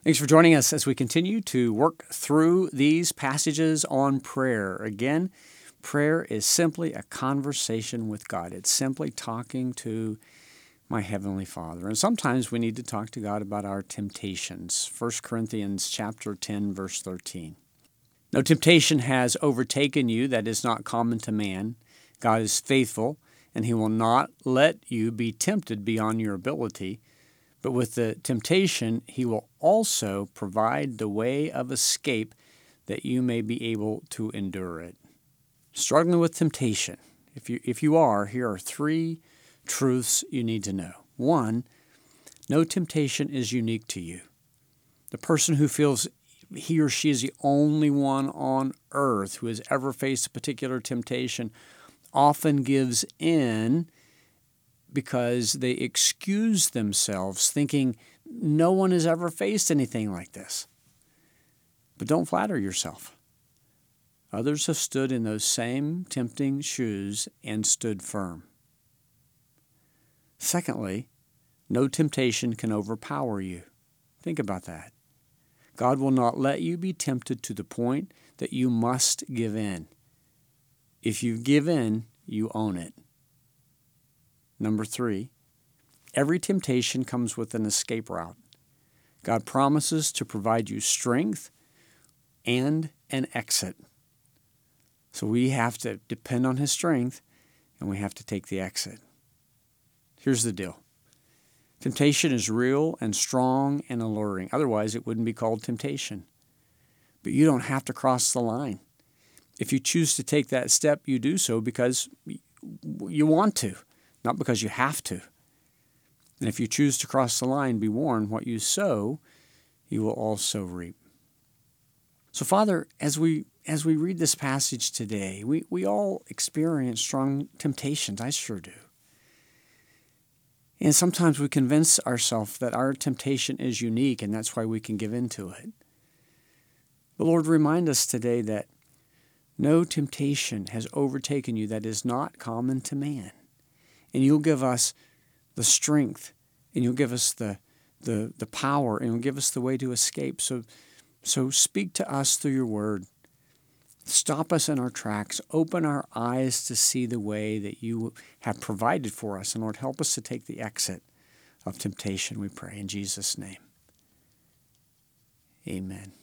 Thanks for joining us as we continue to work through these passages on prayer. Again, prayer is simply a conversation with God. It's simply talking to my Heavenly Father. And sometimes we need to talk to God about our temptations. 1 Corinthians chapter 10, verse 13. No temptation has overtaken you that is not common to man. God is faithful, and He will not let you be tempted beyond your ability. But with the temptation, He will also provide the way of escape that you may be able to endure it. Struggling with temptation. If you are, here are three truths you need to know. One, no temptation is unique to you. The person who feels he or she is the only one on earth who has ever faced a particular temptation often gives in because they excuse themselves, thinking no one has ever faced anything like this. But don't flatter yourself. Others have stood in those same tempting shoes and stood firm. Secondly, no temptation can overpower you. Think about that. God will not let you be tempted to the point that you must give in. If you give in, you own it. Number three, every temptation comes with an escape route. God promises to provide you strength and an exit. So we have to depend on His strength, and we have to take the exit. Here's the deal. Temptation is real and strong and alluring. Otherwise, it wouldn't be called temptation. But you don't have to cross the line. If you choose to take that step, you do so because you want to, not because you have to. And if you choose to cross the line, be warned, what you sow, you will also reap. So, Father, as we read this passage today, we all experience strong temptations. I sure do. And sometimes we convince ourselves that our temptation is unique, and that's why we can give in to it. But Lord, remind us today that no temptation has overtaken you that is not common to man. And you'll give us the strength, and you'll give us the power, and you'll give us the way to escape. So speak to us through your word. Stop us in our tracks. Open our eyes to see the way that you have provided for us. And Lord, help us to take the exit of temptation, we pray in Jesus' name. Amen.